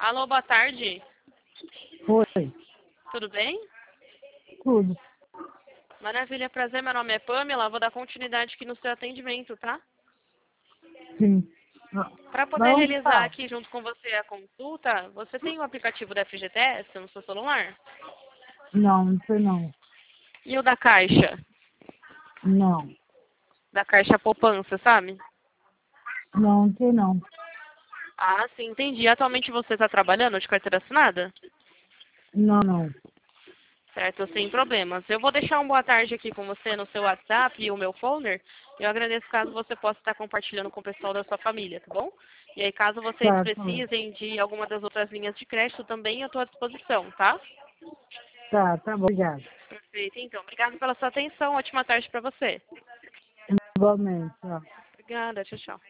Alô, boa tarde. Foi, Tudo bem? tudo. Maravilha, prazer. Meu nome é Pamela. Vou dar continuidade aqui no seu atendimento, tá? Sim. Ah, Para Mas poder onde realizar tá? aqui junto com você a consulta, você tem o aplicativo da FGTS no seu celular? Não, não sei não. E o da Caixa? Não, Da Caixa Poupança, sabe? não sei não. Ah, sim, entendi. Atualmente você está trabalhando de carteira assinada? Não, não. Certo, sem problemas. Eu vou deixar um boa tarde aqui com você no seu WhatsApp e o meu folder. Eu agradeço caso você possa estar compartilhando com o pessoal da sua família, tá bom? E aí, caso vocês Tá bom. precisem de alguma das outras linhas de crédito, também eu estou à disposição, tá? Tá bom, obrigado. Perfeito, então. Obrigada pela sua atenção. Ótima tarde para você. Igualmente, ó. Obrigada, tchau, tchau.